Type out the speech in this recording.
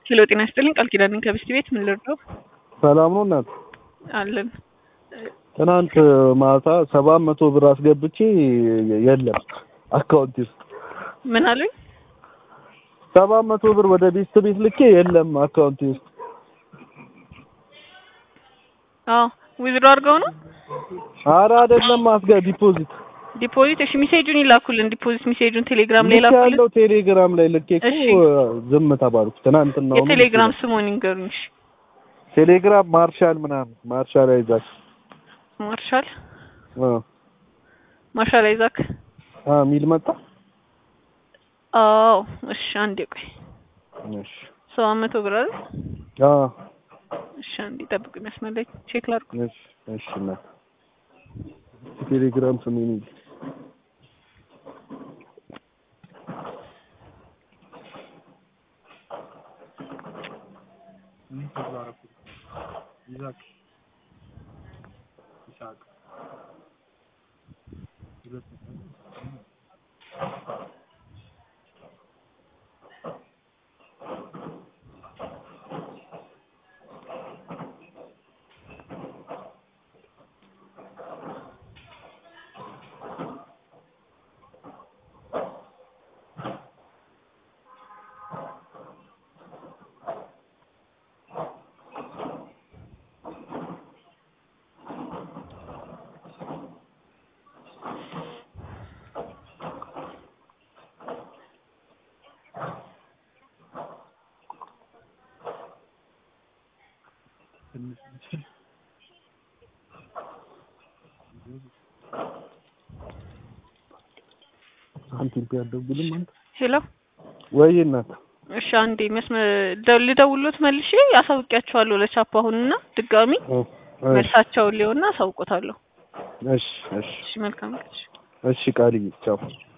ሄሎ ጤና ይስጥልኝ ቃል ኪዳን ከብስት ቤት ምን ልርዳው? ሰላም ነው እናት አለን። ትናንት ማታ 700 ብር አስገብቼ የለም አካውንት ውስጥ ምን አሉኝ? 700 ብር ወደ ቤት ልኬ የለም አካውንት ውስጥ። አዎ ዊዝድሮ አድርገው ነው? ኧረ አይደለም ዲፖዚት። እሺ ሜሴጁን ይላኩልን። ዲፖዚት ሜሴጁን ቴሌግራም ላይ ላኩልን። ያለው ቴሌግራም ላይ ልኬ እኮ ዝም ተባልኩ። ትናንትና ነው የቴሌግራም ስሙን ይንገሩኝ። እሺ ቴሌግራም ማርሻል አይዛክ ማርሻል አይዛክ ሚል መጣ። አዎ እሺ አንዴ ቆይ። እሺ 700 ብር አይደል? አዎ እሺ አንዴ ጠብቁ የሚያስመለኝ ቼክ ላድርግ። እሺ ቴሌግራም ስሙን ይዛክ አንቺን ያደውልልኝ ማለት ሄሎ ወይ እናት። እሺ አንዴ ልደውልሎት መልሼ ያሳውቂያቸዋለሁ ለቻፓ አሁንና ድጋሚ መልሳቸውን ሊሆንና አሳውቆታለሁ። እሺ መልካም። እሺ ቃልዬ ቻው።